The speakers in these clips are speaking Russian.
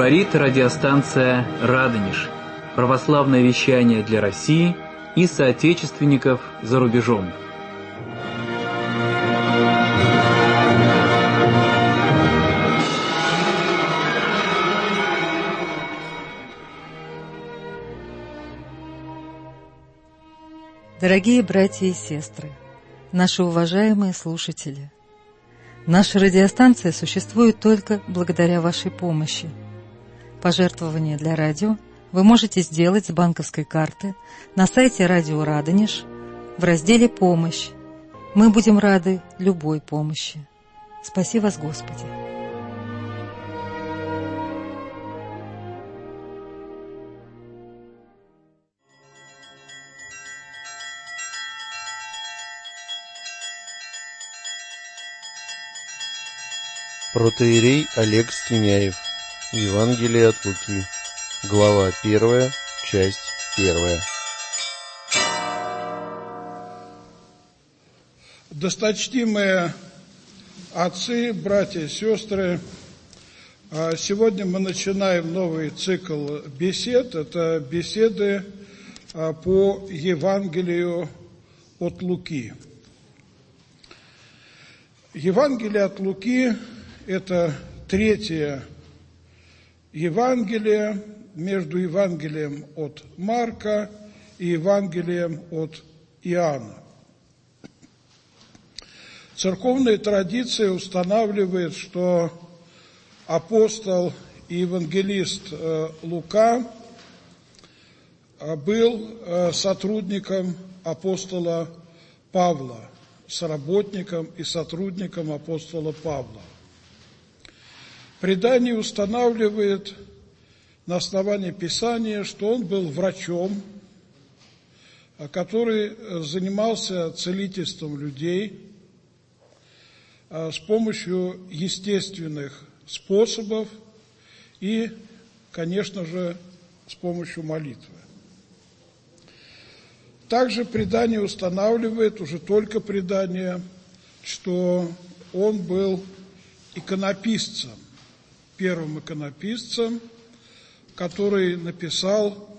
Говорит радиостанция «Радонеж». Православное вещание для России и соотечественников за рубежом. Дорогие братья и сестры, наши уважаемые слушатели, наша радиостанция существует только благодаря вашей помощи. Пожертвования для радио вы можете сделать с банковской карты на сайте Радио Радонеж в разделе «Помощь». Мы будем рады любой помощи. Спаси вас, Господи! Протоиерей Олег Стеняев. Евангелие от Луки. Глава 1, часть 1. Досточтимые отцы, братья и сестры, сегодня мы начинаем новый цикл бесед. Это беседы по Евангелию от Луки. Евангелие от Луки – это третье Евангелие между Евангелием от Марка и Евангелием от Иоанна. Церковная традиция устанавливает, что апостол и евангелист Лука был сотрудником апостола Павла, соработником и сотрудником апостола Павла. Предание устанавливает на основании Писания, что он был врачом, который занимался целительством людей с помощью естественных способов и, конечно же, с помощью молитвы. Также предание устанавливает, уже только предание, что он был иконописцем, первым иконописцем, который написал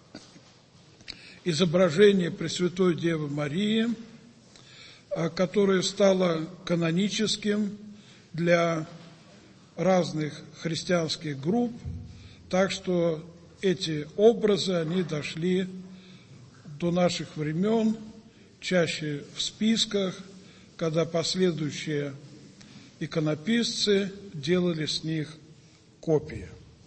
изображение Пресвятой Девы Марии, которое стало каноническим для разных христианских групп, так что эти образы, они дошли до наших времен, чаще в списках, когда последующие иконописцы делали с них копии.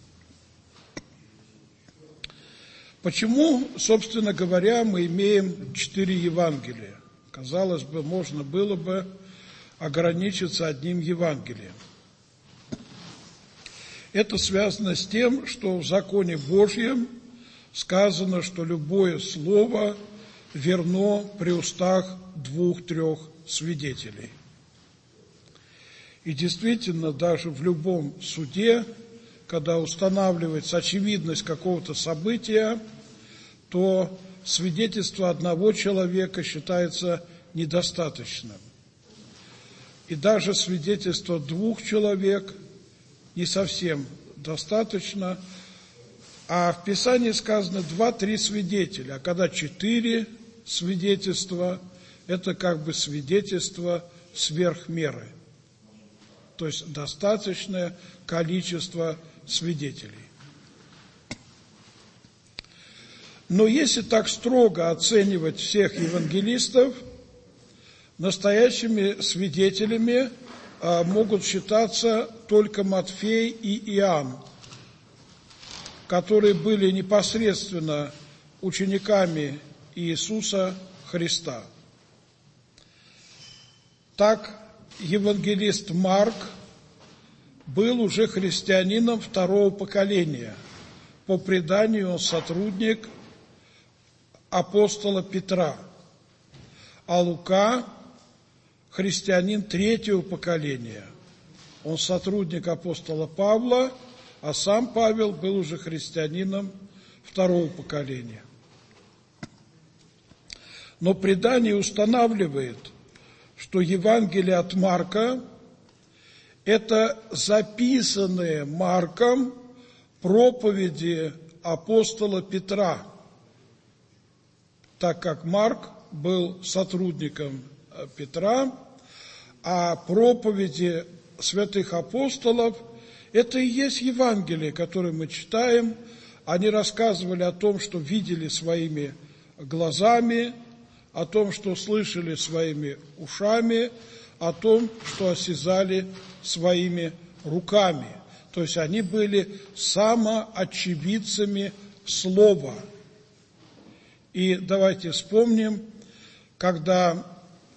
Почему, собственно говоря, мы имеем 4 Евангелия? Казалось бы, можно было бы ограничиться одним Евангелием. Это связано с тем, что в законе Божьем сказано, что любое слово верно при устах 2-3 свидетелей. И действительно, даже в любом суде, когда устанавливается очевидность какого-то события, то свидетельство одного человека считается недостаточным. И даже свидетельство 2 человек не совсем достаточно. А в Писании сказано 2-3 свидетеля, а когда 4 свидетельства, это как бы свидетельство сверх меры. То есть достаточное количество свидетелей. Но если так строго оценивать всех евангелистов, настоящими свидетелями могут считаться только Матфей и Иоанн, которые были непосредственно учениками Иисуса Христа. Так, евангелист Марк был уже христианином 2-го поколения. По преданию он сотрудник апостола Петра. А Лука христианин 3-го поколения. Он сотрудник апостола Павла, а сам Павел был уже христианином 2-го поколения. Но предание устанавливает, что Евангелие от Марка – это записанные Марком проповеди апостола Петра, так как Марк был сотрудником Петра, а проповеди святых апостолов – это и есть Евангелие, которое мы читаем. Они рассказывали о том, что видели своими глазами, о том, что слышали своими ушами, о том, что осязали своими руками. То есть они были самоочевидцами Слова. И давайте вспомним, когда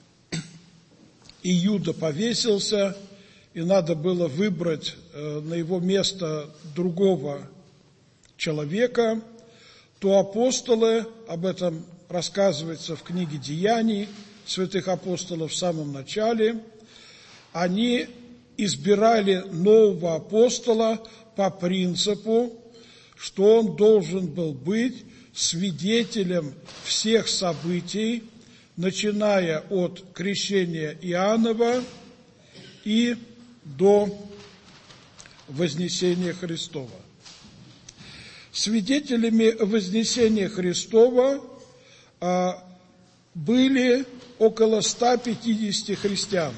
Иуда повесился, и надо было выбрать на его место другого человека, то апостолы, об этом рассказывается в книге «Деяний» святых апостолов в самом начале, они избирали нового апостола по принципу, что он должен был быть свидетелем всех событий, начиная от крещения Иоаннова и до вознесения Христова. Свидетелями вознесения Христова были около 150 христиан.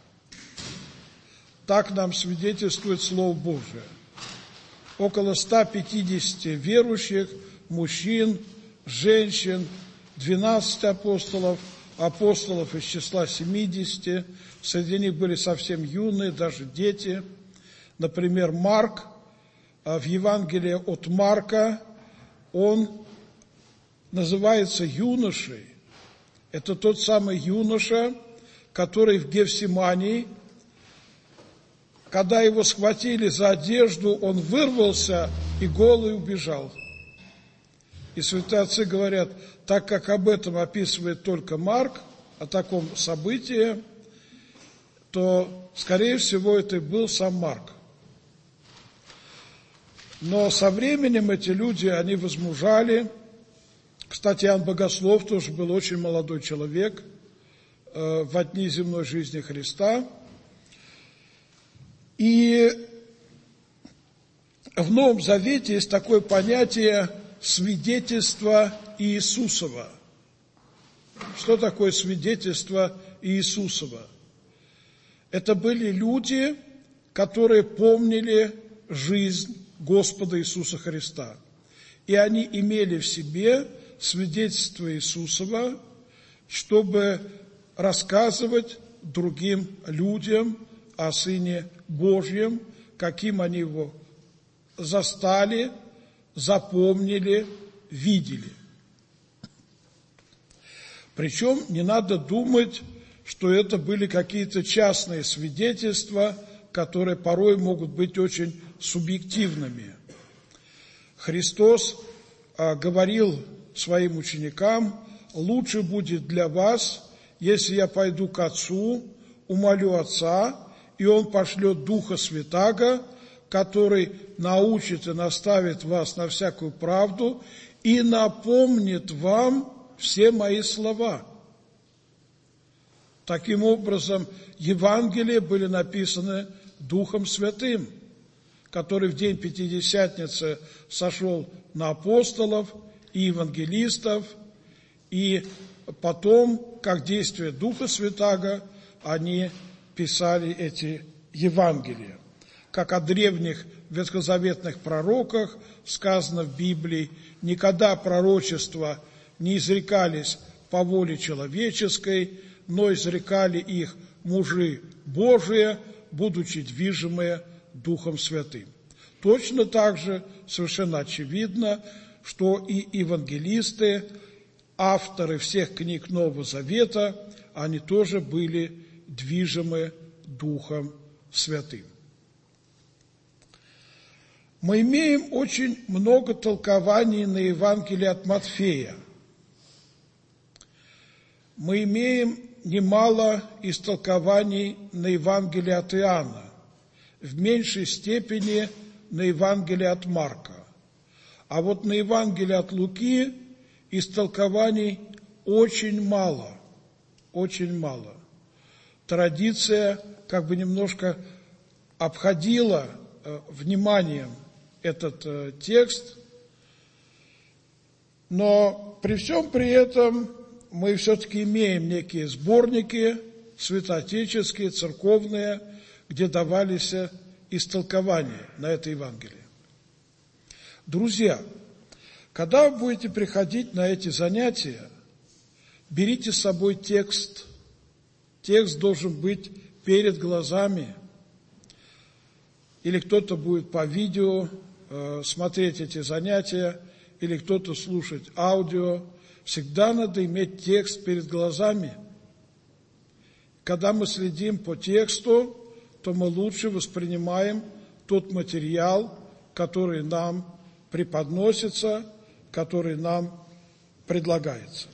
Так нам свидетельствует Слово Божие. Около 150 верующих, мужчин, женщин, 12 апостолов, апостолов из числа 70. Среди них были совсем юные, даже дети. Например, Марк, в Евангелии от Марка, он называется юношей. Это тот самый юноша, который в Гефсимании, когда его схватили за одежду, он вырвался и голый убежал. И святые отцы говорят, так как об этом описывает только Марк, о таком событии, то, скорее всего, это и был сам Марк. Но со временем эти люди, они возмужали. Кстати, Иоанн Богослов тоже был очень молодой человек в дни земной жизни Христа. И в Новом Завете есть такое понятие свидетельство Иисусова. Что такое свидетельство Иисусова? Это были люди, которые помнили жизнь Господа Иисуса Христа. И они имели в себе свидетельство Иисусова, чтобы рассказывать другим людям о Сыне Божьем, каким они его застали, запомнили, видели. Причем не надо думать, что это были какие-то частные свидетельства, которые порой могут быть очень субъективными. Христос говорил своим ученикам, лучше будет для вас, если я пойду к Отцу, умолю Отца, и Он пошлет Духа Святаго, который научит и наставит вас на всякую правду и напомнит вам все мои слова. Таким образом, Евангелия были написаны Духом Святым, который в день Пятидесятницы сошел на апостолов и евангелистов, и потом, как действие Духа Святаго, они писали эти Евангелия. Как о древних ветхозаветных пророках сказано в Библии, никогда пророчества не изрекались по воле человеческой, но изрекали их мужи Божии, будучи движимые Духом Святым. Точно так же совершенно очевидно, что и евангелисты, авторы всех книг Нового Завета, они тоже были движимы Духом Святым. Мы имеем очень много толкований на Евангелие от Матфея. Мы имеем немало истолкований на Евангелие от Иоанна, в меньшей степени на Евангелие от Марка. А вот на Евангелие от Луки истолкований очень мало, очень мало. Традиция как бы немножко обходила вниманием этот текст, но при всем при этом мы все-таки имеем некие сборники святоотеческие, церковные, где давались истолкования на это Евангелие. Друзья, когда вы будете приходить на эти занятия, берите с собой текст. Текст должен быть перед глазами. Или кто-то будет по видео смотреть эти занятия, или кто-то слушать аудио. Всегда надо иметь текст перед глазами. Когда мы следим по тексту, то мы лучше воспринимаем тот материал, который нам преподносится, который нам предлагается.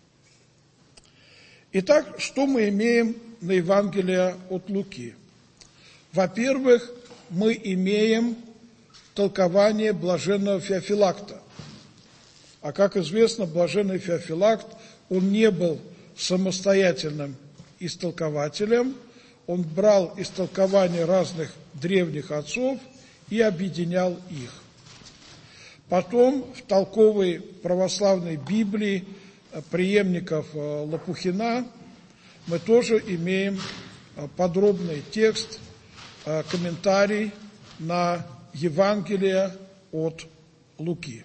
Итак, что мы имеем на Евангелие от Луки? Во-первых, мы имеем толкование блаженного Феофилакта. А как известно, блаженный Феофилакт, он не был самостоятельным истолкователем, он брал истолкования разных древних отцов и объединял их. Потом в толковой православной Библии преемников Лопухина мы тоже имеем подробный текст, комментарий на Евангелие от Луки.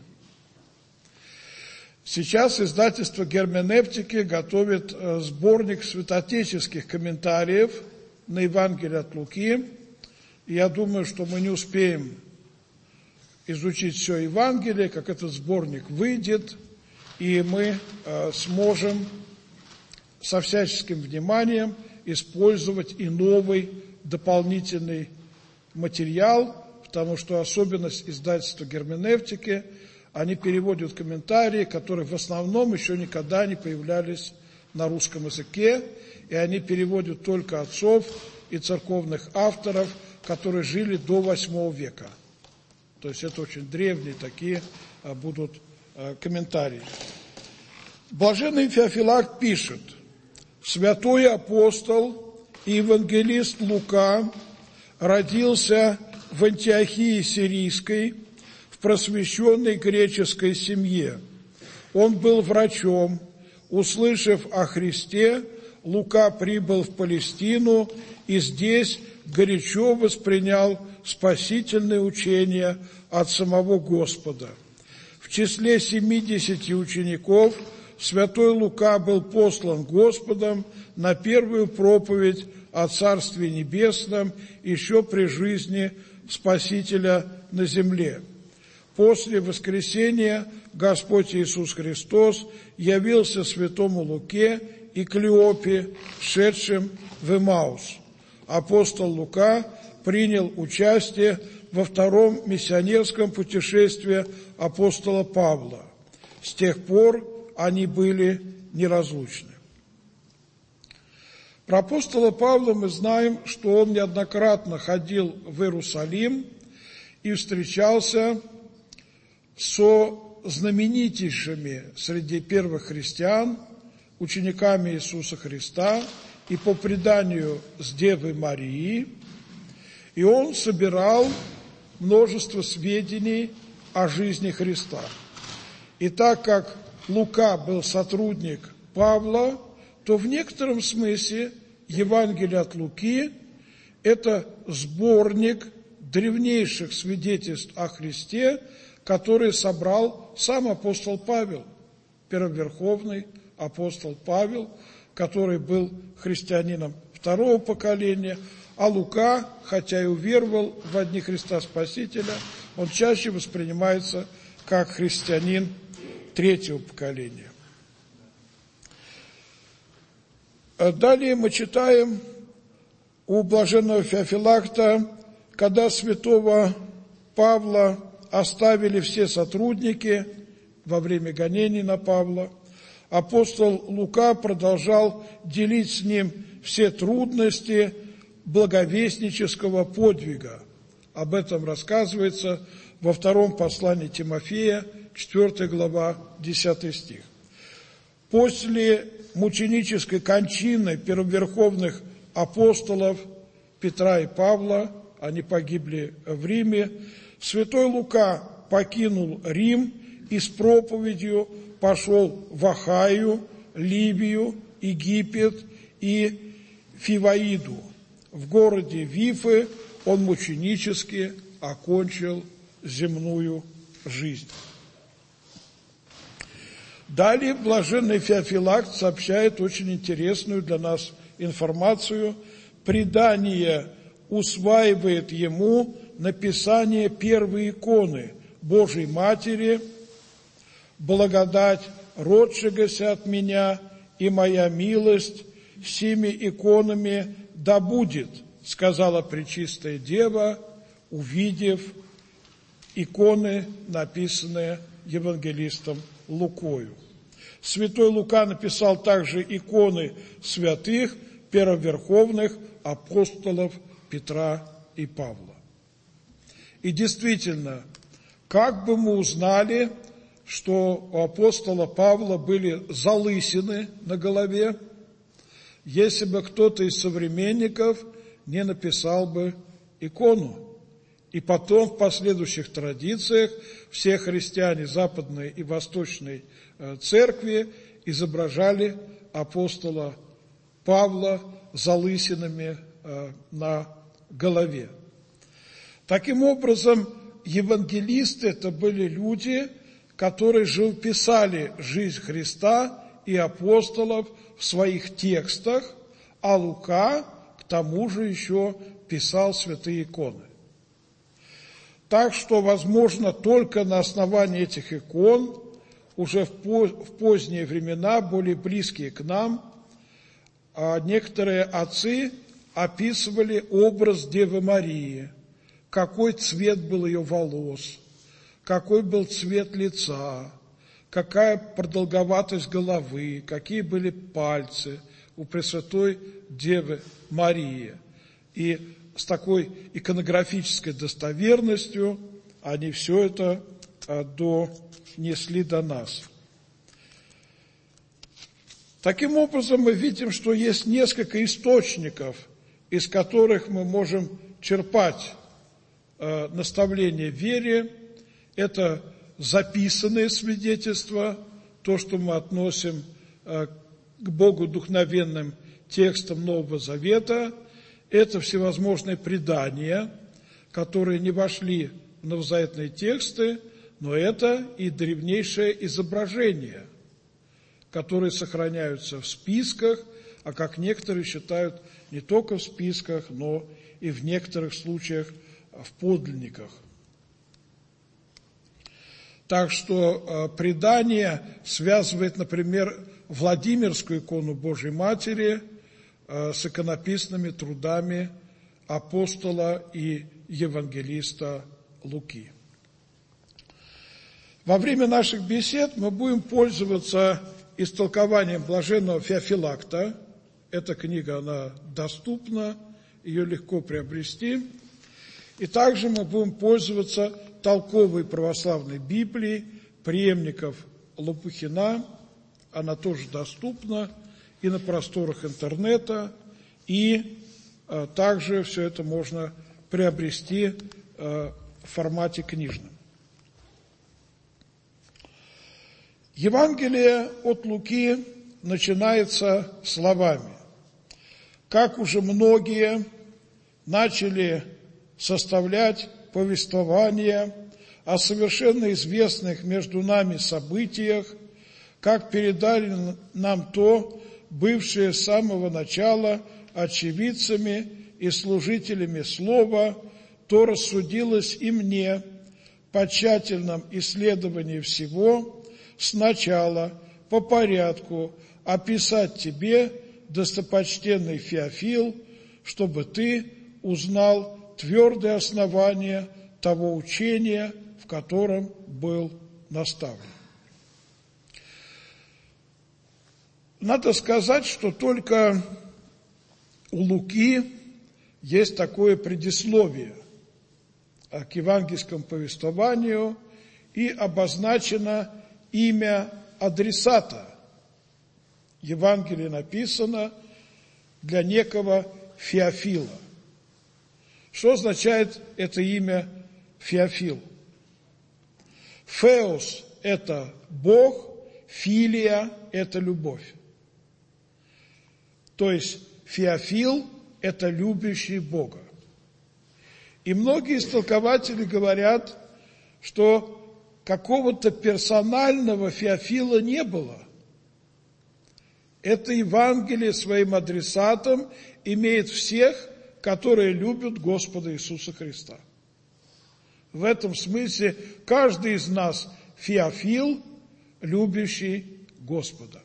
Сейчас издательство «Герменевтики» готовит сборник святоотеческих комментариев на Евангелие от Луки. И я думаю, что мы не успеем изучить все Евангелие, как этот сборник выйдет, и мы сможем со всяческим вниманием использовать и новый дополнительный материал, потому что особенность издательства «Герменевтики» – они переводят комментарии, которые в основном еще никогда не появлялись на русском языке, и они переводят только отцов и церковных авторов, которые жили до VIII века. То есть это очень древние такие будут комментарии. Блаженный Феофилакт пишет: «Святой апостол и евангелист Лука родился в Антиохии Сирийской, в просвещенной греческой семье. Он был врачом. Услышав о Христе, Лука прибыл в Палестину и здесь горячо воспринял спасительное учение от самого Господа. В числе 70 учеников святой Лука был послан Господом на первую проповедь о Царстве Небесном еще при жизни Спасителя на земле. После воскресения Господь Иисус Христос явился святому Луке и Клеопе, шедшим в Эмаус. Апостол Лука принял участие во втором миссионерском путешествии апостола Павла. С тех пор они были неразлучны». Про апостола Павла мы знаем, что он неоднократно ходил в Иерусалим и встречался со знаменитейшими среди первых христиан, учениками Иисуса Христа, и по преданию с Девой Марией, и он собирал множество сведений о жизни Христа. И так как Лука был сотрудник Павла, то в некотором смысле Евангелие от Луки – это сборник древнейших свидетельств о Христе, который собрал сам апостол Павел, первоверховный апостол Павел, который был христианином второго поколения, а Лука, хотя и уверовал в одни Христа Спасителя, он чаще воспринимается как христианин третьего поколения. Далее мы читаем у блаженного Феофилакта, когда святого Павла оставили все сотрудники во время гонений на Павла, апостол Лука продолжал делить с ним все трудности благовестнического подвига. Об этом рассказывается во втором послании Тимофея, 4 глава, 10 стих. После мученической кончины первоверховных апостолов Петра и Павла, они погибли в Риме, Святой Лука покинул Рим и с проповедью пошел в Ахаю, Ливию, Египет и Фиваиду. В городе Вифы он мученически окончил земную жизнь. Далее блаженный Феофилакт сообщает очень интересную для нас информацию. Предание усваивает ему написание первой иконы Божией Матери: «Благодать родшегося от меня, и моя милость сими иконами да будет», сказала Пречистая Дева, увидев иконы, написанные евангелистом Лукою. Святой Лука написал также иконы святых, первоверховных апостолов Петра и Павла. И действительно, как бы мы узнали, что у апостола Павла были залысины на голове, если бы кто-то из современников не написал бы икону? И потом в последующих традициях все христиане Западной и Восточной Церкви изображали апостола Павла залысинами на голове. Таким образом, евангелисты – это были люди, которые живописали жизнь Христа и апостолов в своих текстах, а Лука, к тому же, еще писал святые иконы. Так что, возможно, только на основании этих икон, уже в поздние времена, более близкие к нам, некоторые отцы описывали образ Девы Марии, какой цвет был ее волос, какой был цвет лица, какая продолговатость головы, какие были пальцы у Пресвятой Девы Марии. И с такой иконографической достоверностью они все это донесли до нас. Таким образом, мы видим, что есть несколько источников, из которых мы можем черпать наставления в вере. Это записанные свидетельства, то, что мы относим к Богу духовенным текстам Нового Завета. Это всевозможные предания, которые не вошли в новозаветные тексты, но это и древнейшее изображение, которые сохраняются в списках, а как некоторые считают, не только в списках, но и в некоторых случаях в подлинниках. Так что предание связывает, например, Владимирскую икону Божией Матери с иконописными трудами апостола и евангелиста Луки. Во время наших бесед мы будем пользоваться истолкованием блаженного Феофилакта. Эта книга, она доступна, ее легко приобрести. И также мы будем пользоваться толковой православной Библией преемников Лопухина. Она тоже доступна и на просторах интернета, и также все это можно приобрести в формате книжном. Евангелие от Луки начинается словами: «Как уже многие начали составлять повествования о совершенно известных между нами событиях, как передали нам то, бывшие с самого начала очевидцами и служителями слова, то рассудилось и мне по тщательном исследовании всего сначала по порядку описать тебе, достопочтенный Феофил, чтобы ты узнал твердое основание того учения, в котором был наставлен». Надо сказать, что только у Луки есть такое предисловие к евангельскому повествованию, и обозначено имя адресата. Евангелие написано для некого Феофила. Что означает это имя Феофил. Феос – это Бог, филия – это любовь. То есть Феофил – это любящий Бога. И многие истолкователи говорят, что какого-то персонального Феофила не было. Это Евангелие своим адресатом имеет всех, которые любят Господа Иисуса Христа. В этом смысле каждый из нас Феофил, любящий Господа.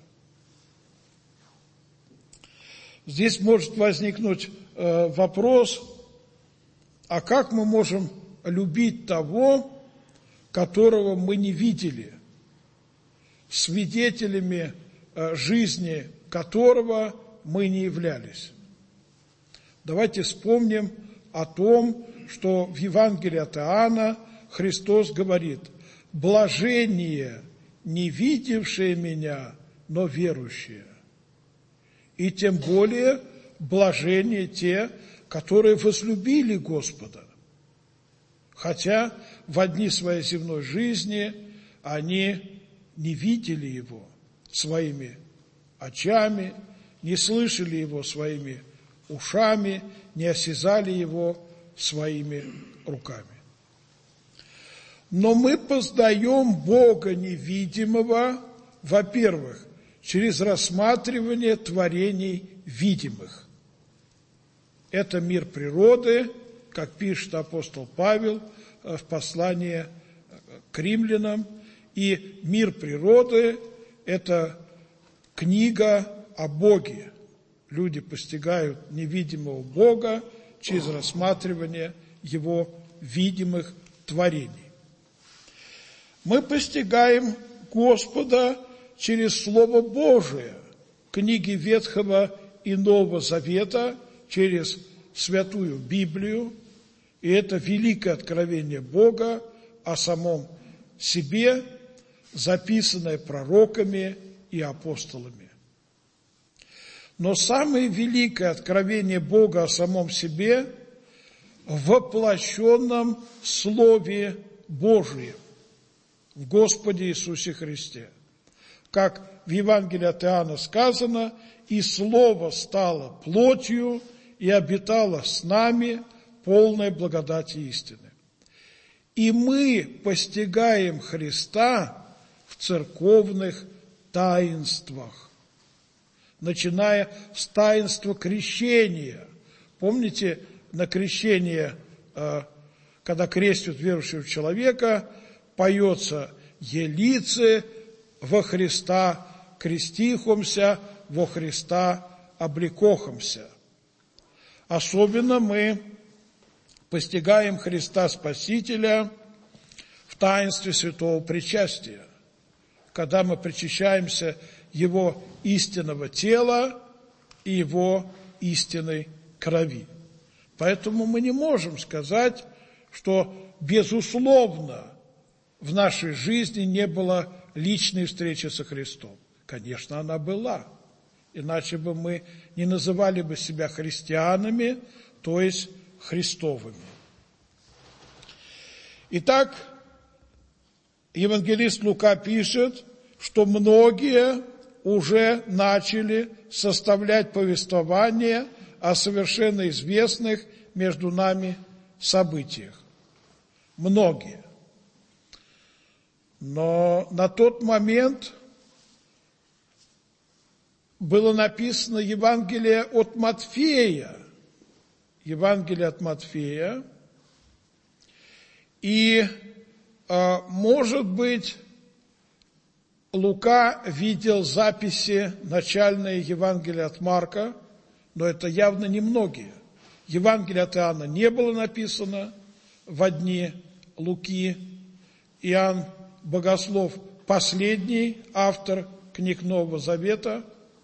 Здесь может возникнуть вопрос, а как мы можем любить того, которого мы не видели, свидетелями жизни которого мы не являлись? Давайте вспомним о том, что в Евангелии от Иоанна Христос говорит: «Блажение, не видевшие меня, но верующие». И тем более блажение те, которые возлюбили Господа, хотя в дни своей земной жизни они не видели Его своими очами, не слышали Его своими ушами, не осязали Его своими руками. Но мы познаем Бога невидимого, во-первых, через рассматривание творений видимых. Это мир природы, как пишет апостол Павел в послании к римлянам, и мир природы – это книга о Боге. Люди постигают невидимого Бога через рассматривание Его видимых творений. Мы постигаем Господа через Слово Божие, книги Ветхого и Нового Завета, через Святую Библию, и это великое откровение Бога о самом себе, записанное пророками и апостолами. Но самое великое откровение Бога о самом себе в воплощенном Слове Божьем, в Господе Иисусе Христе. Как в Евангелии от Иоанна сказано: «И Слово стало плотью и обитало с нами, полное благодати и истины». И мы постигаем Христа в церковных таинствах, начиная с таинства крещения. Помните, на крещение, когда крестят верующего человека, поется «Елице во Христа крестихомся, во Христа облекохомся». Особенно мы постигаем Христа Спасителя в таинстве святого причастия, когда мы причащаемся Его истинного тела и Его истинной крови. Поэтому мы не можем сказать, что безусловно в нашей жизни не было личной встречи со Христом. Конечно, она была. Иначе бы мы не называли бы себя христианами, то есть Христовыми. Итак, евангелист Лука пишет, что многие уже начали составлять повествование о совершенно известных между нами событиях. Многие. Но на тот момент было написано Евангелие от Матфея. Евангелие от Матфея. И, может быть, Лука видел записи начальные Евангелия от Марка, но это явно немногие. Евангелие от Иоанна не было написано во дни Луки. Иоанн Богослов – последний автор книг Нового Завета.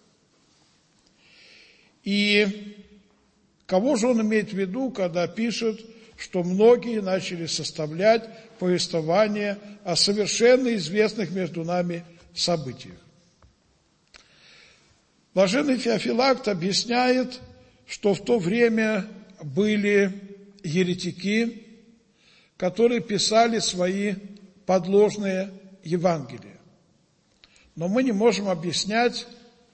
И кого же он имеет в виду, когда пишет, что многие начали составлять повествование о совершенно известных между нами событиях? Блаженный Феофилакт объясняет, что в то время были еретики, которые писали свои подложные Евангелия. Но мы не можем объяснять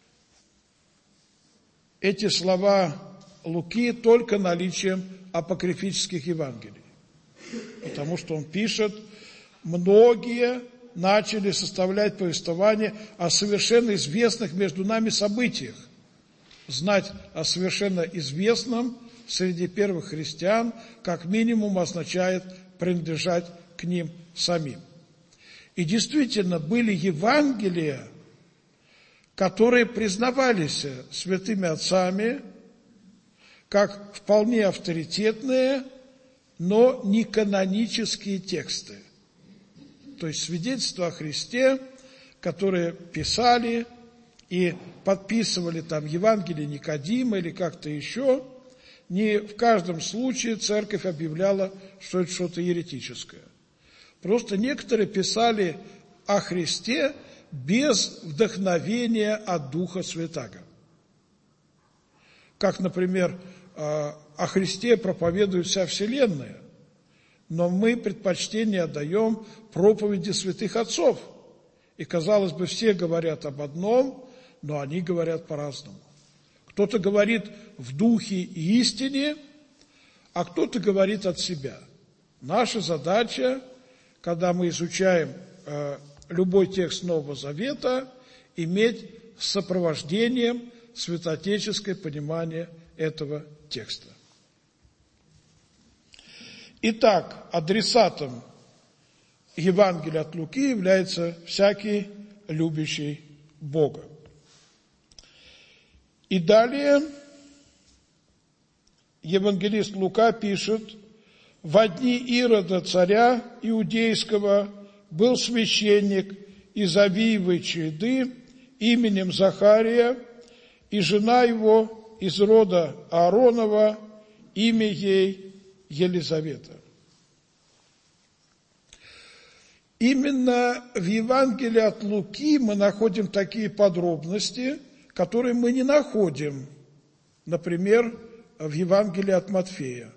эти слова Луки только наличием апокрифических Евангелий. Потому что он пишет, многие начали составлять повествование о совершенно известных между нами событиях. Знать о совершенно известном среди первых христиан как минимум означает принадлежать к ним самим. И действительно были Евангелия, которые признавались святыми отцами как вполне авторитетные, но не канонические тексты. То есть свидетельства о Христе, которые писали и подписывали там Евангелие Никодима или как-то еще, не в каждом случае церковь объявляла, что это что-то еретическое. Просто некоторые писали о Христе без вдохновения от Духа Святаго. Как, например, о Христе проповедует вся Вселенная, но мы предпочтение отдаем проповеди святых отцов. И, казалось бы, все говорят об одном, но они говорят по-разному. Кто-то говорит в духе и истине, а кто-то говорит от себя. Наша задача, когда мы изучаем любой текст Нового Завета, иметь с сопровождением святоотеческое понимание этого текста. Итак, адресатом Евангелия от Луки является всякий любящий Бога. И далее евангелист Лука пишет: «Во дни Ирода, царя иудейского, был священник из Авиевой череды именем Захария, и жена его из рода Ааронова, имя ей Елизавета». Именно в Евангелии от Луки мы находим такие подробности, которые мы не находим, например, в Евангелии от Матфея.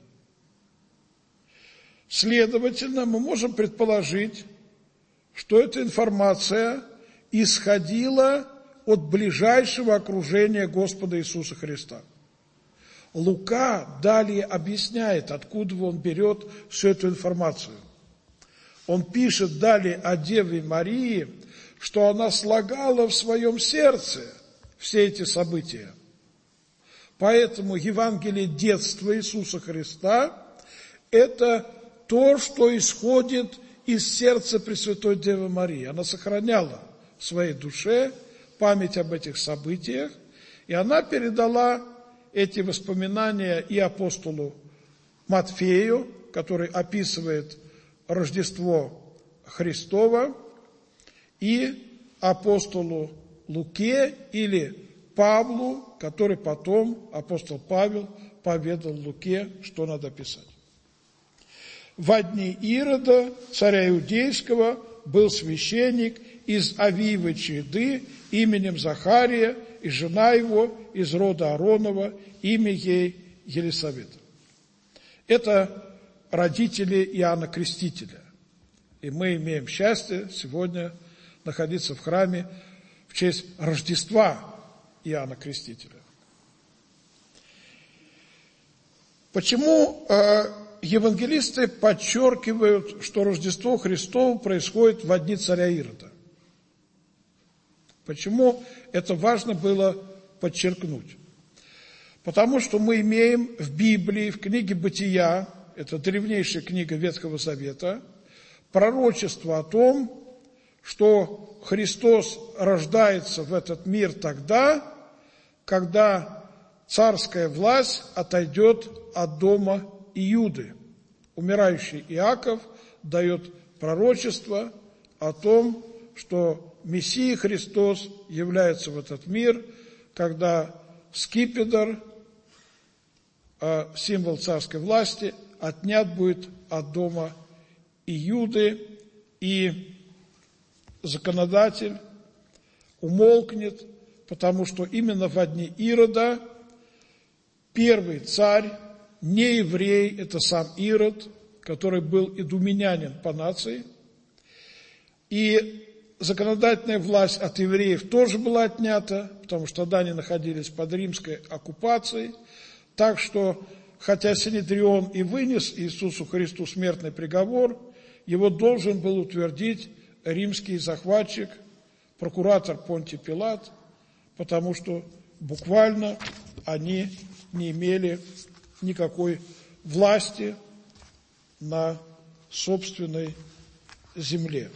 Следовательно, мы можем предположить, что эта информация исходила от ближайшего окружения Господа Иисуса Христа. Лука далее объясняет, откуда он берет всю эту информацию. Он пишет далее о Деве Марии, что она слагала в своем сердце все эти события. Поэтому Евангелие детства Иисуса Христа – это то, что исходит из сердца Пресвятой Девы Марии. Она сохраняла в своей душе память об этих событиях, и она передала эти воспоминания и апостолу Матфею, который описывает Рождество Христово, и апостолу Луке или Павлу, который потом, апостол Павел, поведал Луке, что надо писать. Во дни Ирода, царя иудейского, был священник из Авиевой череды именем Захария, и жена его из рода Ааронова, имя ей Елисавета. Это родители Иоанна Крестителя. И мы имеем счастье сегодня находиться в храме в честь Рождества Иоанна Крестителя. Почему евангелисты подчеркивают, что Рождество Христово происходит во дни царя Ирода? Почему это важно было подчеркнуть? Потому что мы имеем в Библии, в книге Бытия, это древнейшая книга Ветхого Завета, пророчество о том, что Христос рождается в этот мир тогда, когда царская власть отойдет от дома Иуды. Умирающий Иаков дает пророчество о том, что Мессия Христос является в этот мир, когда скипетр, символ царской власти, отнят будет от дома Иуды, и законодатель умолкнет, потому что именно во дни Ирода первый царь, не еврей, это сам Ирод, который был идумеянин по нации, и законодательная власть от евреев тоже была отнята, потому что тогда они находились под римской оккупацией, так что, хотя Синедрион и вынес Иисусу Христу смертный приговор, его должен был утвердить римский захватчик, прокуратор Понтий Пилат, потому что буквально они не имели никакой власти на собственной земле.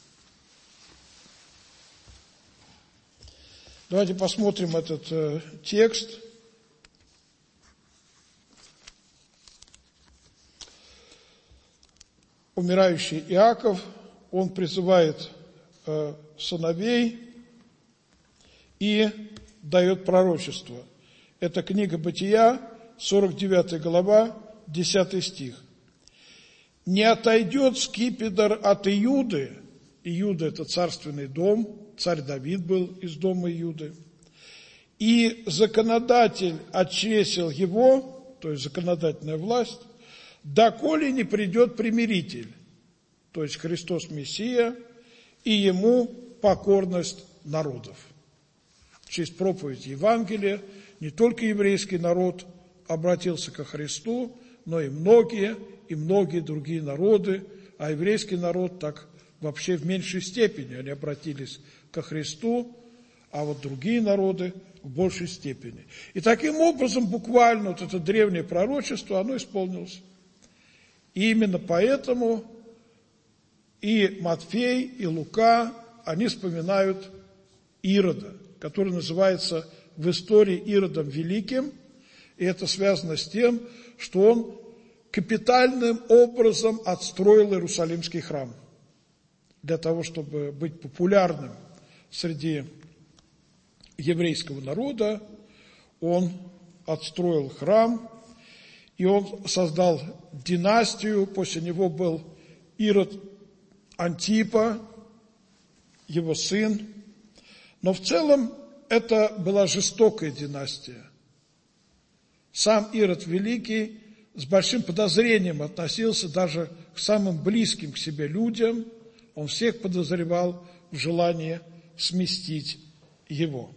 Давайте посмотрим этот текст. Умирающий Иаков, он призывает сыновей и дает пророчество. Это книга Бытия, 49 глава, 10 стих. «Не отойдет скипетр от Иуды». Иуда – это царственный дом, царь Давид был из дома Иуды. «И законодатель от чресел его», то есть законодательная власть, «доколе не придет примиритель», то есть Христос Мессия, «и ему покорность народов». Через проповедь Евангелия не только еврейский народ обратился ко Христу, но и многие другие народы, а еврейский народ так вообще в меньшей степени они обратились ко Христу, а вот другие народы в большей степени. И таким образом буквально вот это древнее пророчество, оно исполнилось. И именно поэтому и Матфей, и Лука, они вспоминают Ирода, который называется в истории Иродом Великим, и это связано с тем, что он капитальным образом отстроил Иерусалимский храм для того, чтобы быть популярным среди еврейского народа. Он отстроил храм, и он создал династию, после него был Ирод Антипа, его сын. Но в целом это была жестокая династия. Сам Ирод Великий с большим подозрением относился даже к самым близким к себе людям. Он всех подозревал в желании сместить его.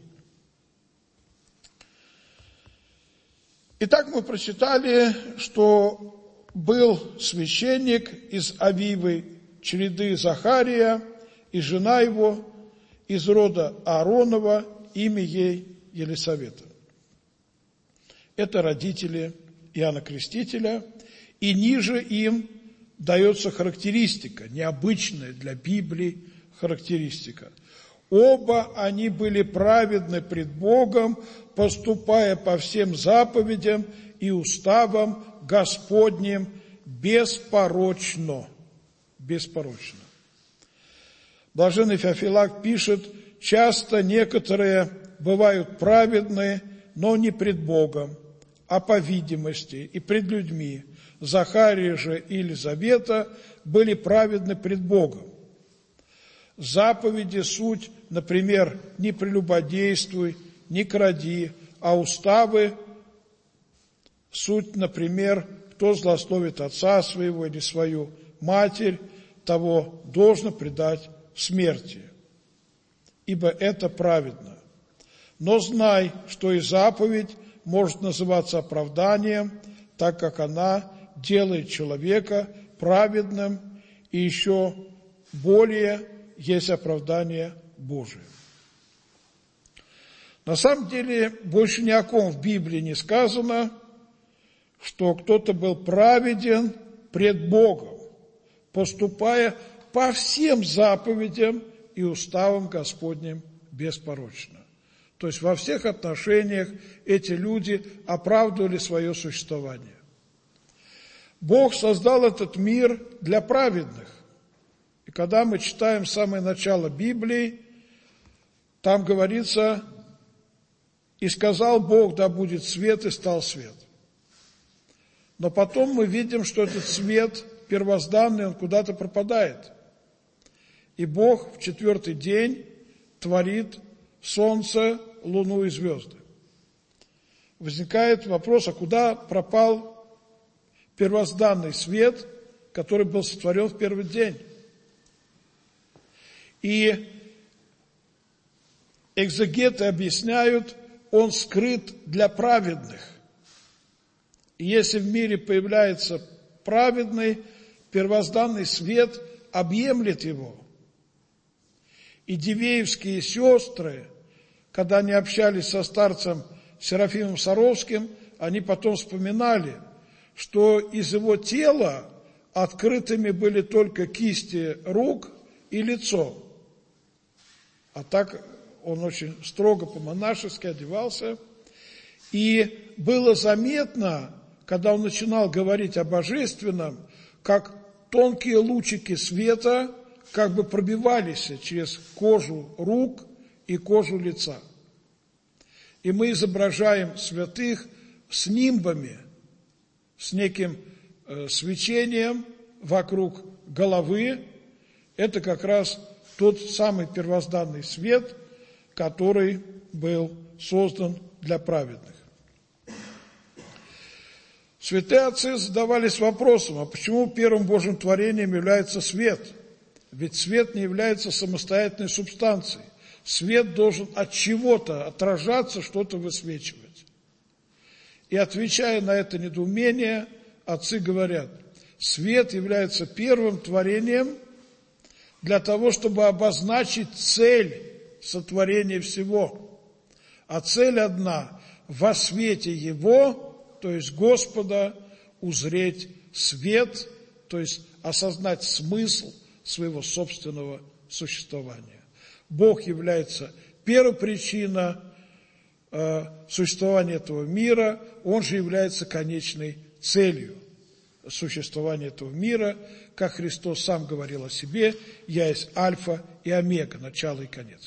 Итак, мы прочитали, что был священник из Авивы череды Захария, и жена его из рода Ааронова, имя ей Елисавета. Это родители Иоанна Крестителя, и ниже им дается характеристика, необычная для Библии характеристика. Оба они были праведны пред Богом, поступая по всем заповедям и уставам Господним беспорочно. Беспорочно. Блаженный Феофилакт пишет: часто некоторые бывают праведны, но не пред Богом, а по видимости и пред людьми. Захария же и Елизавета были праведны пред Богом. Заповеди суть, например, не прелюбодействуй, не кради, а уставы суть, например, кто злословит отца своего или свою матерь, того должно предать смерти, ибо это праведно. Но знай, что и заповедь может называться оправданием, так как она делает человека праведным, и еще более есть оправдание Божие. На самом деле, больше ни о ком в Библии не сказано, что кто-то был праведен пред Богом, поступая по всем заповедям и уставам Господним беспорочно. То есть во всех отношениях эти люди оправдывали свое существование. Бог создал этот мир для праведных. И когда мы читаем самое начало Библии, там говорится: «И сказал Бог, да будет свет, и стал свет». Но потом мы видим, что этот свет первозданный, он куда-то пропадает. И Бог в 4-й день творит солнце, луну и звезды. Возникает вопрос, а куда пропал первозданный свет, который был сотворен в первый день. И экзегеты объясняют, он скрыт для праведных. И если в мире появляется праведный, первозданный свет объемлет его. И дивеевские сестры, когда они общались со старцем Серафимом Саровским, они потом вспоминали, что из его тела открытыми были только кисти рук и лицо. А так он очень строго по-монашески одевался. И было заметно, когда он начинал говорить о божественном, как тонкие лучики света как бы пробивались через кожу рук и кожу лица. И мы изображаем святых с нимбами, с неким свечением вокруг головы. Это как раз тот самый первозданный свет, который был создан для праведных. Святые отцы задавались вопросом, а почему первым Божьим творением является свет? Ведь свет не является самостоятельной субстанцией. Свет должен от чего-то отражаться, что-то высвечивать. И отвечая на это недоумение, отцы говорят, свет является первым творением для того, чтобы обозначить цель сотворения всего. А цель одна – во свете Его, то есть Господа, узреть свет, то есть осознать смысл своего собственного существования. Бог является первопричиной существования этого мира, Он же является конечной целью существования этого мира, как Христос сам говорил о себе, «Я есть Альфа и Омега, начало и конец».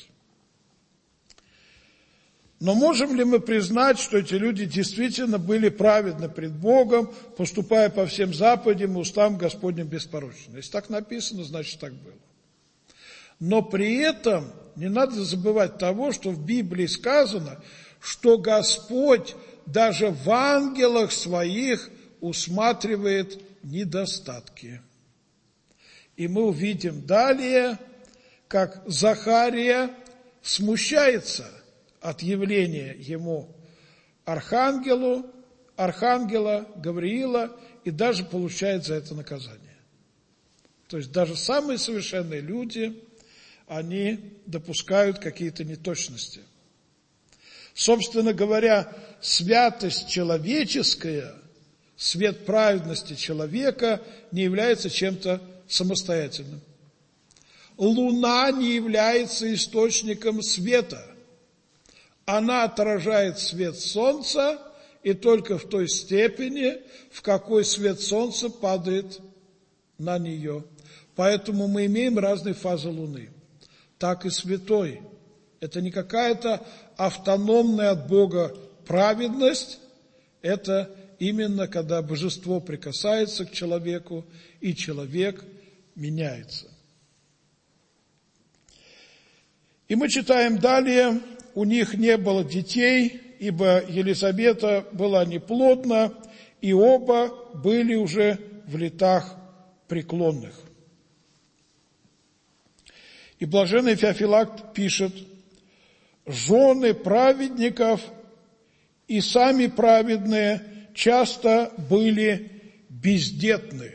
Но можем ли мы признать, что эти люди действительно были праведны пред Богом, поступая по всем заповедям и устам Господним беспорочно? Если так написано, значит так было. Но при этом не надо забывать того, что в Библии сказано, что Господь даже в ангелах своих усматривает недостатки. И мы увидим далее, как Захария смущается от явления ему архангела Гавриила, и даже получает за это наказание. То есть даже самые совершенные люди, они допускают какие-то неточности. Собственно говоря, святость человеческая, свет праведности человека не является чем-то самостоятельным. Луна не является источником света. Она отражает свет солнца, и только в той степени, в какой свет солнца падает на нее. Поэтому мы имеем разные фазы Луны. Так и святой. Это не какая-то автономная от Бога праведность, это именно когда божество прикасается к человеку, и человек меняется. И мы читаем далее, у них не было детей, ибо Елизавета была неплодна, и оба были уже в летах преклонных. И блаженный Феофилакт пишет, жены праведников и сами праведные часто были бездетны.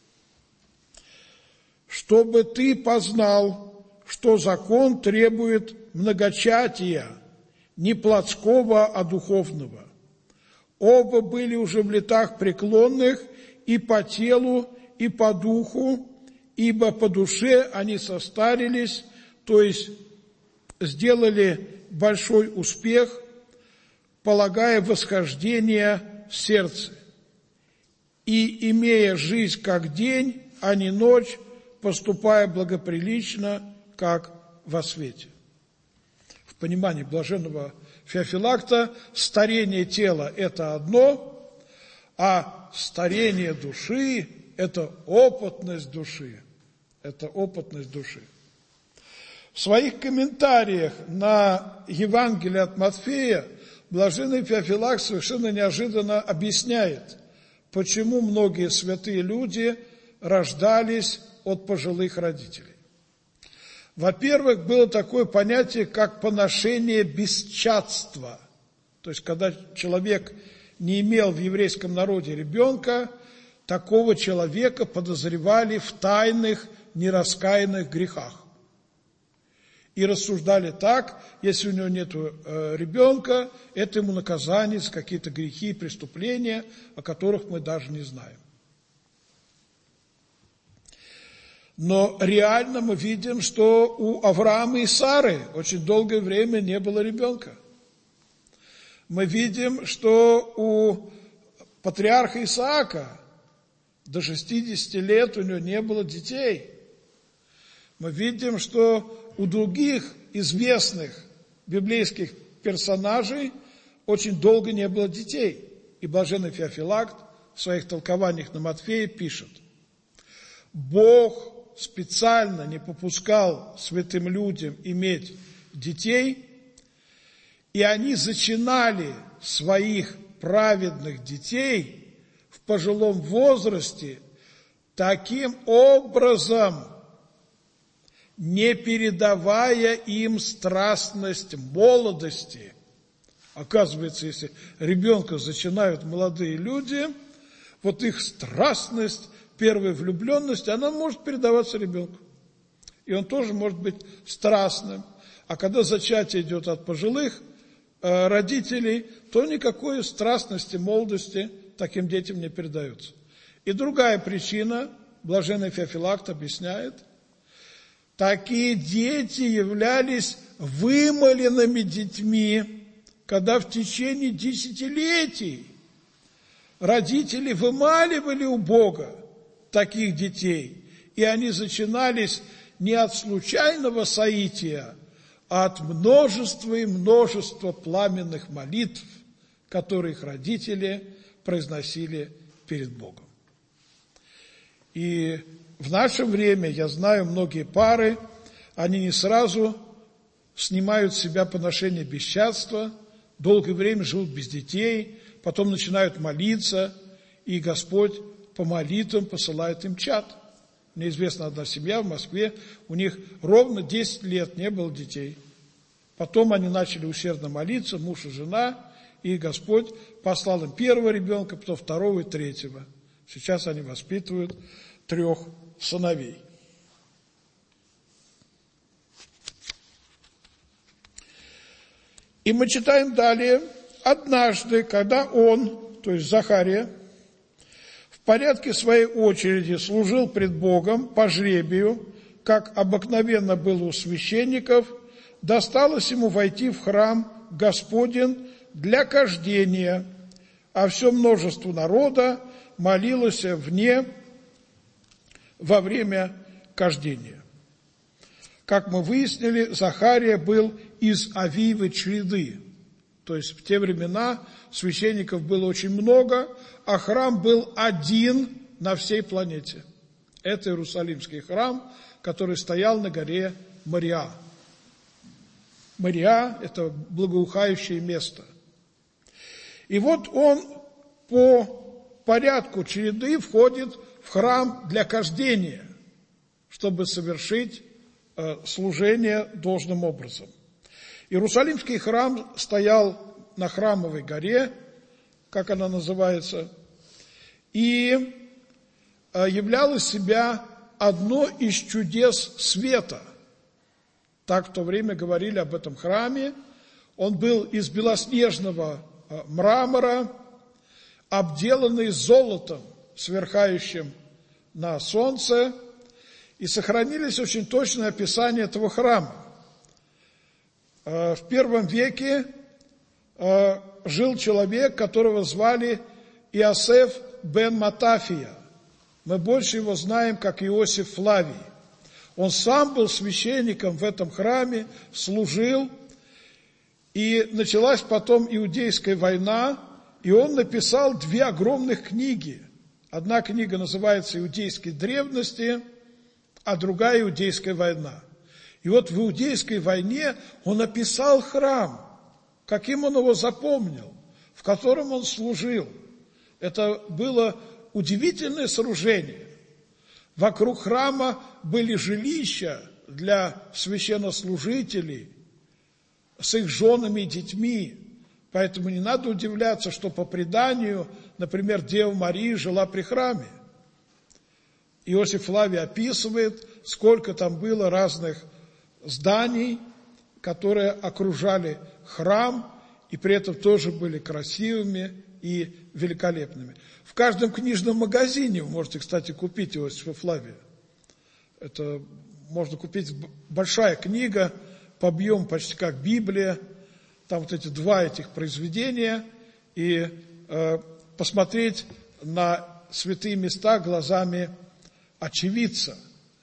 Чтобы ты познал, что закон требует многочатия, не плотского, а духовного. Оба были уже в летах преклонных и по телу, и по духу, ибо по душе они состарились, то есть сделали большой успех, полагая восхождение в сердце. И, имея жизнь как день, а не ночь, поступая благоприлично, как во свете. В понимании блаженного Феофилакта старение тела – это одно, а старение души – это опытность души. Это опытность души. В своих комментариях на Евангелие от Матфея блаженный Феофилакт совершенно неожиданно объясняет, почему многие святые люди рождались от пожилых родителей. Во-первых, было такое понятие, как поношение бесчадства. То есть, когда человек не имел в еврейском народе ребенка, такого человека подозревали в тайных, нераскаянных грехах. И рассуждали так: если у него нет ребенка, это ему наказание за какие-то грехи и преступления, о которых мы даже не знаем. Но реально мы видим, что у Авраама и Сары очень долгое время не было ребенка. Мы видим, что у патриарха Исаака до 60 лет у него не было детей. Мы видим, что у других известных библейских персонажей очень долго не было детей. И блаженный Феофилакт в своих толкованиях на Матфея пишет: Бог специально не попускал святым людям иметь детей, и они зачинали своих праведных детей в пожилом возрасте, таким образом не передавая им страстность молодости. Оказывается, если ребенка зачинают молодые люди, вот их страстность, первая влюбленность, она может передаваться ребенку. И он тоже может быть страстным. А когда зачатие идет от пожилых родителей, то никакой страстности, молодости таким детям не передается. И другая причина, блаженный Феофилакт объясняет: такие дети являлись вымоленными детьми, когда в течение десятилетий родители вымаливали у Бога таких детей, и они зачинались не от случайного соития, а от множества и множества пламенных молитв, которые их родители произносили перед Богом. И в наше время, я знаю, многие пары, они не сразу снимают с себя поношение бесчадства, долгое время живут без детей, потом начинают молиться, и Господь по молитвам посылает им чад. Мне известна одна семья в Москве, у них ровно 10 лет не было детей. Потом они начали усердно молиться, муж и жена, и Господь послал им первого ребенка, потом второго и третьего. Сейчас они воспитывают 3 сыновей. И мы читаем далее: однажды, когда он, то есть Захария, в порядке своей очереди служил пред Богом по жребию, как обыкновенно было у священников, досталось ему войти в храм Господень для кождения, а все множество народа молилось вне во время кождения. Как мы выяснили, Захария был из Авиевой череды. То есть в те времена священников было очень много, а храм был один на всей планете. Это Иерусалимский храм, который стоял на горе Мориа. Мориа – это благоухающее место. И вот он по порядку череды входит в храм для кождения, чтобы совершить служение должным образом. Иерусалимский храм стоял на Храмовой горе, как она называется, и являл из себя одно из чудес света. Так в то время говорили об этом храме. Он был из белоснежного мрамора, обделанный золотом, сверкающим на солнце, и сохранились очень точные описания этого храма. В первом веке жил человек, которого звали Иосиф бен Матафия. Мы больше его знаем как Иосиф Флавий. Он сам был священником в этом храме, служил, и началась потом Иудейская война, и он написал 2 огромных книги. Одна книга называется «Иудейской древности», а другая «Иудейская война». И вот в Иудейской войне он описал храм, каким он его запомнил, в котором он служил. Это было удивительное сооружение. Вокруг храма были жилища для священнослужителей с их женами и детьми. Поэтому не надо удивляться, что по преданию, например, Дева Мария жила при храме. Иосиф Флавий описывает, сколько там было разных зданий, которые окружали храм, и при этом тоже были красивыми и великолепными. В каждом книжном магазине вы можете, кстати, купить Иосифа Флавия. Это можно купить большая книга, по объему почти как Библия. Там вот эти два этих произведения, и посмотреть на святые места глазами очевидца.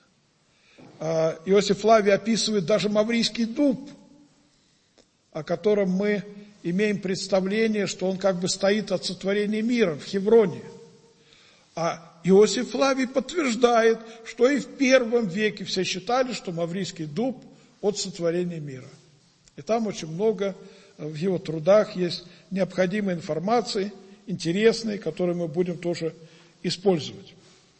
Иосиф Флавий описывает даже Маврийский дуб, о котором мы имеем представление, что он как бы стоит от сотворения мира в Хевроне. А Иосиф Флавий подтверждает, что и в первом веке все считали, что Маврийский дуб от сотворения мира. И там очень много в его трудах есть необходимой информации, интересной, которую мы будем тоже использовать.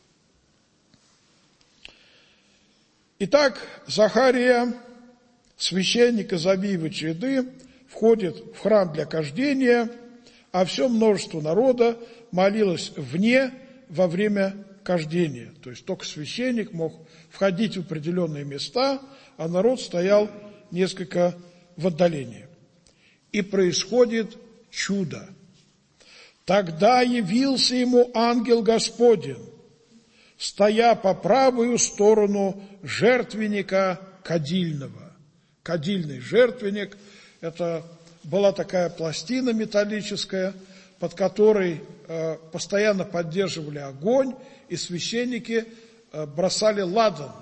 Итак, Захария, священник из Авиевой череды, входит в храм для кождения, а все множество народа молилось вне во время кождения. То есть только священник мог входить в определенные места, а народ стоял несколько в отдалении. И происходит чудо. Тогда явился ему ангел Господень, стоя по правую сторону жертвенника кадильного. Кадильный жертвенник – это была такая пластина металлическая, под которой постоянно поддерживали огонь, и священники бросали ладан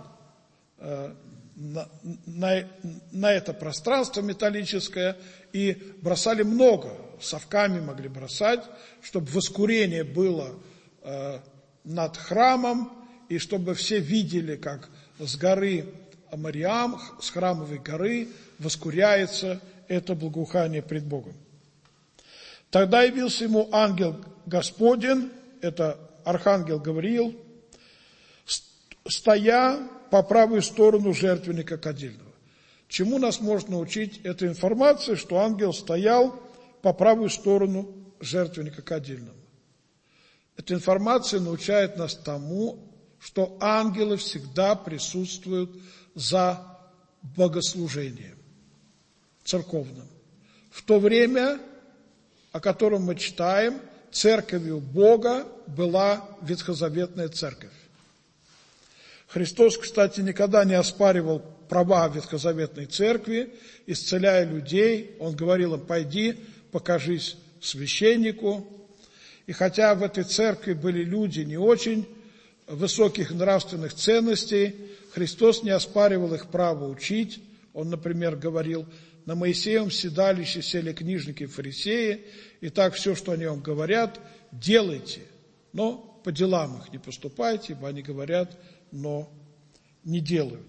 на это пространство металлическое, и бросали много, совками могли бросать, чтобы воскурение было над храмом, и чтобы все видели, как с горы Мариам, с храмовой горы, воскуряется это благоухание пред Богом. Тогда явился ему ангел Господень, это архангел Гавриил, стоя по правую сторону жертвенника кадильного. Чему нас может научить эта информация, что ангел стоял по правую сторону жертвенника кадильного? Эта информация научает нас тому, что ангелы всегда присутствуют за богослужением церковным. В то время, о котором мы читаем, церковью Бога была ветхозаветная церковь. Христос, кстати, никогда не оспаривал права ветхозаветной церкви, исцеляя людей. Он говорил им: пойди, покажись священнику. И хотя в этой церкви были люди не очень высоких нравственных ценностей, Христос не оспаривал их право учить. Он, например, говорил: на Моисеевом седалище сели книжники и фарисеи, и так все, что они вам говорят, делайте, но по делам их не поступайте, ибо они говорят, но не делают.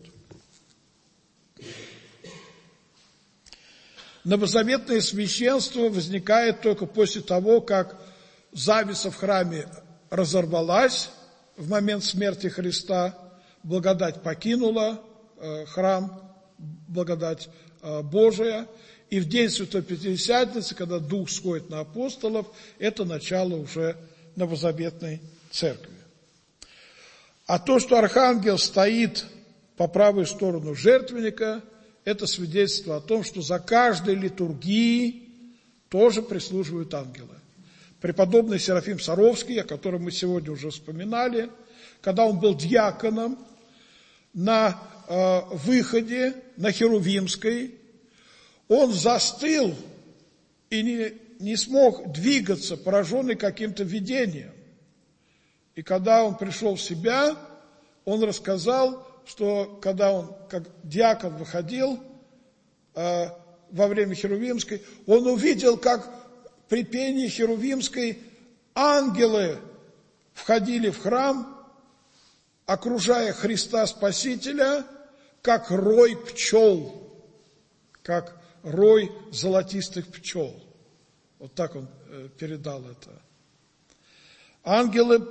Новозаветное священство возникает только после того, как завеса в храме разорвалась в момент смерти Христа, благодать покинула храм, благодать Божия, и в день Святой Пятидесятницы, когда Дух сходит на апостолов, это начало уже новозаветной церкви. А то, что архангел стоит по правую сторону жертвенника, это свидетельство о том, что за каждой литургией тоже прислуживают ангелы. Преподобный Серафим Саровский, о котором мы сегодня уже вспоминали, когда он был диаконом на выходе на Херувимской, он застыл и не смог двигаться, пораженный каким-то видением. И когда он пришел в себя, он рассказал, что когда он как диакон выходил во время Херувимской, он увидел, как при пении Херувимской ангелы входили в храм, окружая Христа Спасителя, как рой пчел, как рой золотистых пчел. Вот так он передал это. Ангелы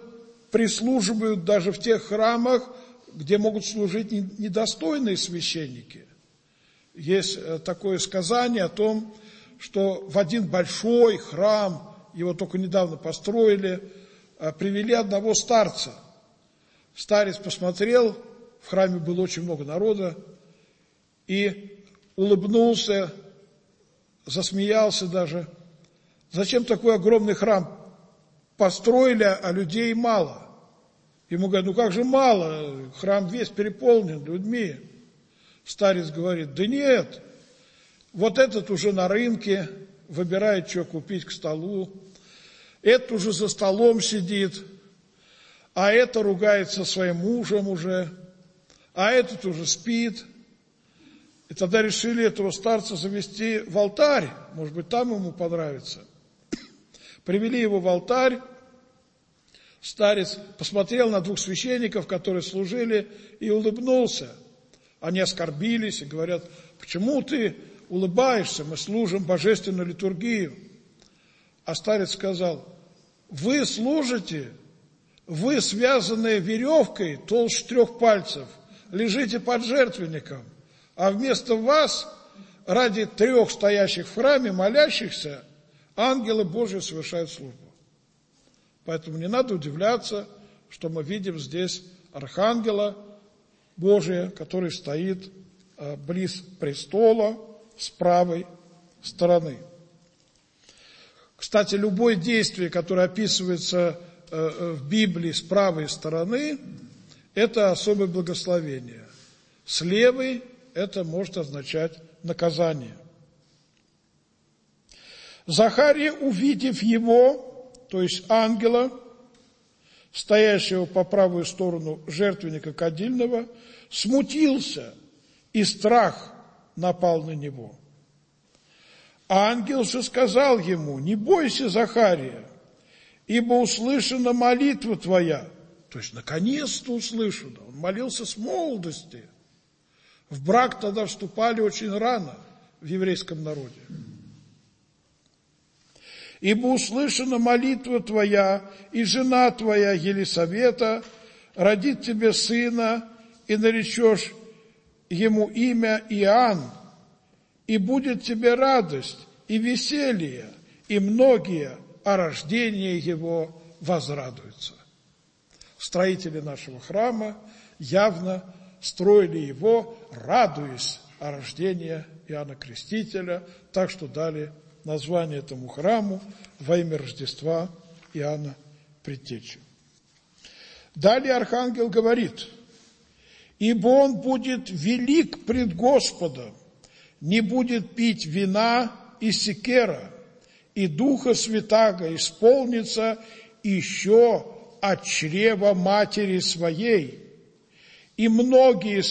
прислуживают даже в тех храмах, где могут служить недостойные священники. Есть такое сказание о том, что в один большой храм, его только недавно построили, привели одного старца. Старец посмотрел, в храме было очень много народа, и улыбнулся, засмеялся даже. Зачем такой огромный храм построили, а людей мало? Ему говорят, ну как же мало, храм весь переполнен людьми. Старец говорит, да нет, вот этот уже на рынке, выбирает, что купить к столу, этот уже за столом сидит, а это ругается со своим мужем уже, а этот уже спит. И тогда решили этого старца завести в алтарь, может быть, там ему понравится. Привели его в алтарь, старец посмотрел на двух священников, которые служили, и улыбнулся. Они оскорбились и говорят, почему ты улыбаешься, мы служим божественную литургию. А старец сказал, вы служите, вы, связанные веревкой толще 3 пальцев, лежите под жертвенником, а вместо вас, ради 3 стоящих в храме, молящихся, ангелы Божьи совершают службу. Поэтому не надо удивляться, что мы видим здесь архангела Божия, который стоит близ престола с правой стороны. Кстати, любое действие, которое описывается в Библии с правой стороны, это особое благословение. С левой это может означать наказание. Захария, увидев его, то есть ангела, стоящего по правую сторону жертвенника кадильного, смутился, и страх напал на него. Ангел же сказал ему, не бойся, Захария, ибо услышана молитва твоя. То есть, наконец-то услышана. Он молился с молодости. В брак тогда вступали очень рано в еврейском народе. Ибо услышана молитва твоя, и жена твоя Елисавета родит тебе сына, и наречешь ему имя Иоанн, и будет тебе радость и веселье, и многие о рождении его возрадуются. Строители нашего храма явно строили его, радуясь о рождении Иоанна Крестителя, так что дали название этому храму во имя Рождества Иоанна Предтечи. Далее архангел говорит, ибо он будет велик пред Господом, не будет пить вина и секера, и Духа Святаго исполнится еще от чрева матери своей, и многих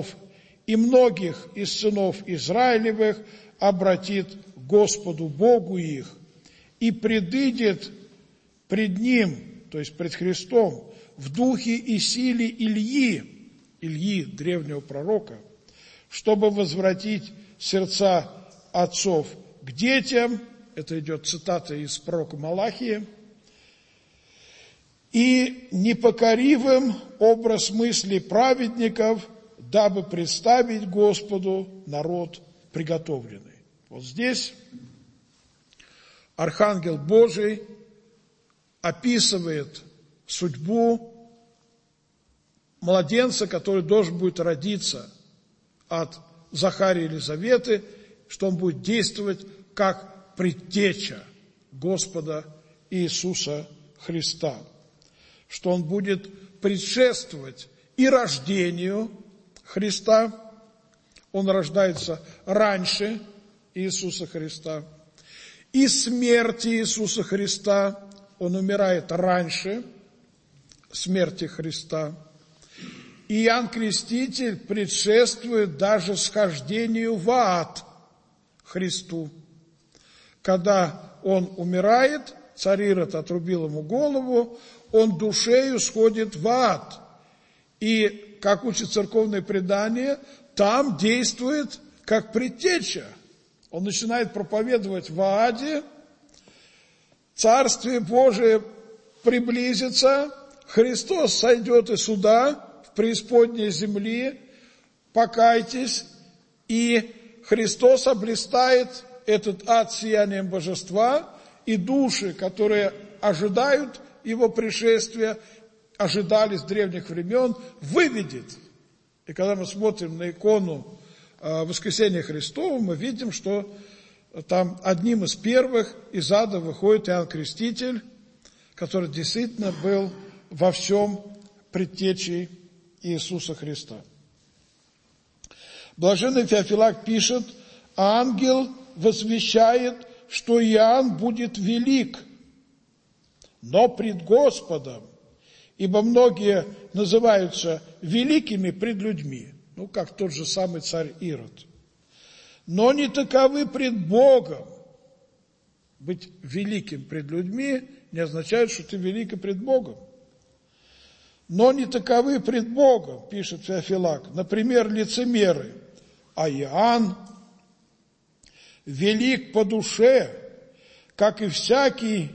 из сынов Израилевых обратит к Господу Богу их, и предыдет пред Ним, то есть пред Христом, в духе и силе Ильи, древнего пророка, чтобы возвратить сердца отцов к детям, это идет цитата из пророка Малахии, и непокоривым образ мысли праведников, дабы представить Господу народ приготовленный. Вот здесь архангел Божий описывает судьбу младенца, который должен будет родиться от Захарии и Елизаветы, что он будет действовать как предтеча Господа Иисуса Христа, что он будет предшествовать и рождению Христа, он рождается раньше Иисуса Христа, и смерти Иисуса Христа, он умирает раньше смерти Христа. И Иоанн Креститель предшествует даже схождению в ад Христу. Когда он умирает, царь Ирод отрубил ему голову, он душею сходит в ад. И, как учит церковное предание, там действует как предтеча. Он начинает проповедовать в аде, Царствие Божие приблизится, Христос сойдет и сюда, в преисподней земли, покайтесь, и Христос облистает этот ад сиянием божества, и души, которые ожидают Его пришествия, ожидали с древних времен, выведет. И когда мы смотрим на икону Воскресения Христова, мы видим, что там одним из первых из ада выходит Иоанн Креститель, который действительно был во всем предтечей Иисуса Христа. Блаженный Феофилакт пишет: ангел возвещает, что Иоанн будет велик, но пред Господом, ибо многие называются великими пред людьми, как тот же самый царь Ирод, но не таковы пред Богом. Быть великим пред людьми не означает, что ты велик и пред Богом. Но не таковы пред Богом, пишет Феофилакт, например, лицемеры, а Иоанн велик по душе, как и всякий,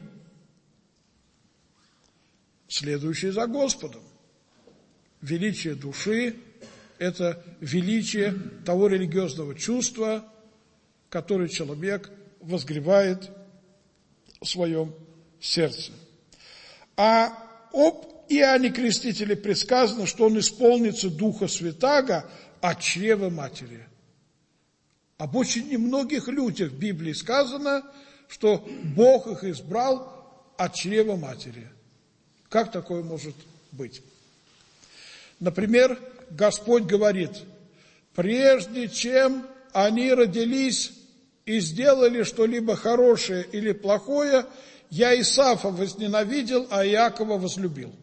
следующий за Господом. Величие души – это величие того религиозного чувства, которое человек возгревает в своем сердце. А об Иоанне Крестителе предсказано, что он исполнится Духа Святаго от чрева матери. Об очень немногих людях в Библии сказано, что Бог их избрал от чрева матери. Как такое может быть? Например, Господь говорит: прежде чем они родились и сделали что-либо хорошее или плохое, я Исаафа возненавидел, а Иакова возлюбил.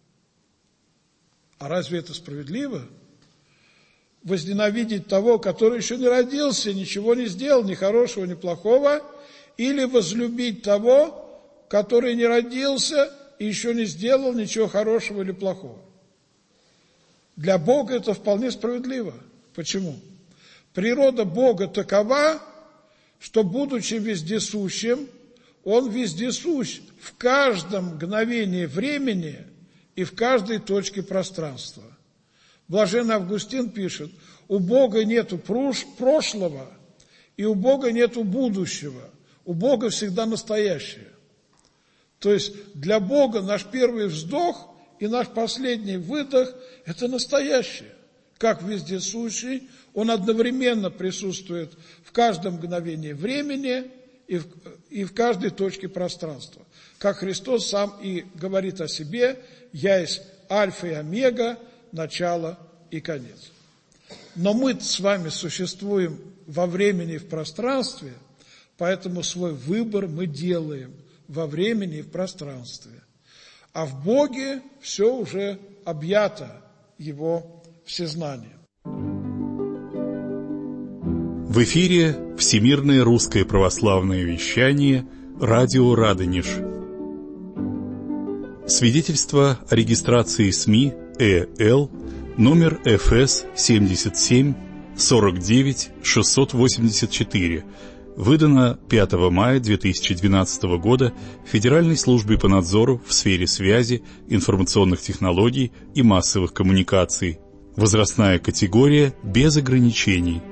А разве это справедливо? Возненавидеть того, который еще не родился, ничего не сделал, ни хорошего, ни плохого, или возлюбить того, который не родился и еще не сделал ничего хорошего или плохого. Для Бога это вполне справедливо. Почему? Природа Бога такова, что, будучи вездесущим, Он вездесущ в каждом мгновении времени и в каждой точке пространства. Блаженный Августин пишет: у Бога нету прошлого, и у Бога нету будущего. У Бога всегда настоящее. То есть для Бога наш первый вздох и наш последний выдох – это настоящее. Как вездесущий, Он одновременно присутствует в каждом мгновении времени и в каждой точке пространства. Как Христос сам и говорит о себе: «Я есть Альфа и Омега, начало и конец». Но мы с вами существуем во времени и в пространстве, поэтому свой выбор мы делаем во времени и в пространстве. А в Боге все уже объято Его всезнанием. В эфире Всемирное русское православное вещание, радио «Радонеж». Свидетельство о регистрации СМИ ЭЛ, номер ФС 77 49 684, выдано 5 мая 2012 года Федеральной службой по надзору в сфере связи, информационных технологий и массовых коммуникаций. Возрастная категория без ограничений.